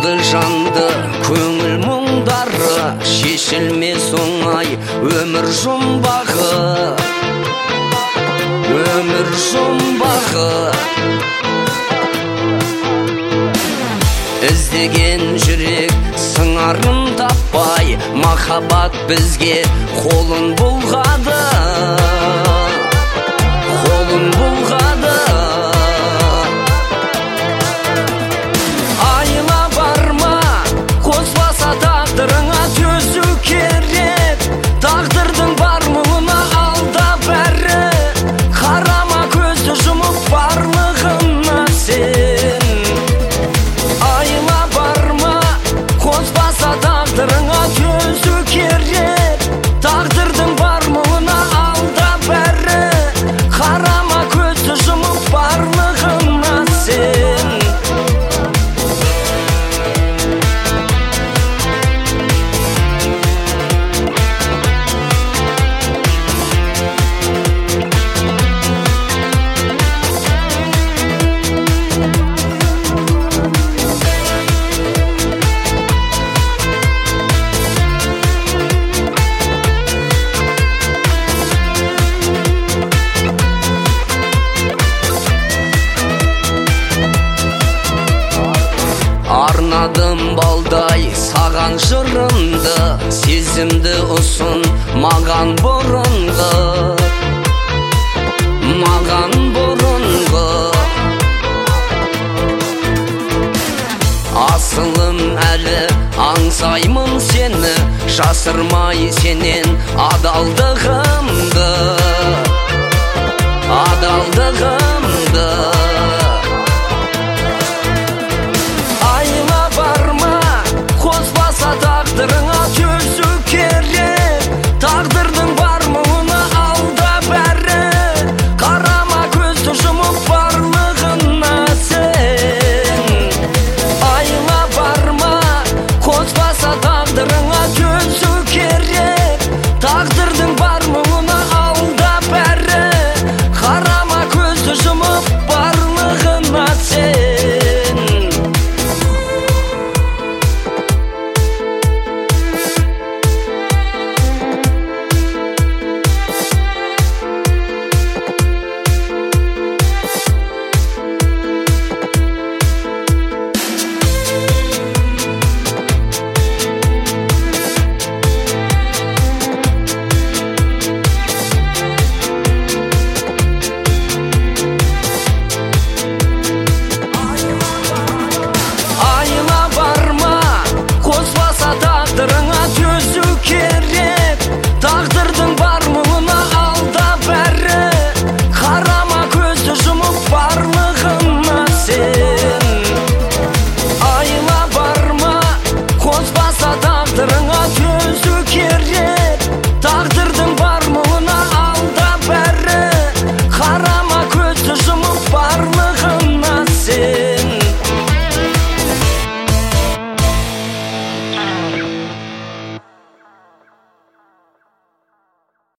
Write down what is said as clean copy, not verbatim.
Жырды жанды көңіл мұңдары, шешілмес оңай өмір жұмбағы, өмір жұмбағы. Іздеген жүрек сыңарын таппай, махаббат бізге қолын бұлғады, қолын бұлғады. Айла барма, қоспаса тағдырыңа төзу керек. Тағдырдың бар мұңына алда бәрі, қарама көзді жұмып барлығына сен. Айла барма, қоспаса тағдырыңа төзу керек. Тағдырдың бар мұңына алда бәрі, қарама көзді жұмып барлығына сен. Арнадым балдай саған жырымды, сезімді ұсын маған бұрынғы, маған бұрынғы. Асылым әлі аңсаймын сені, жасырмай сенен адалдығымды, адалдығымды.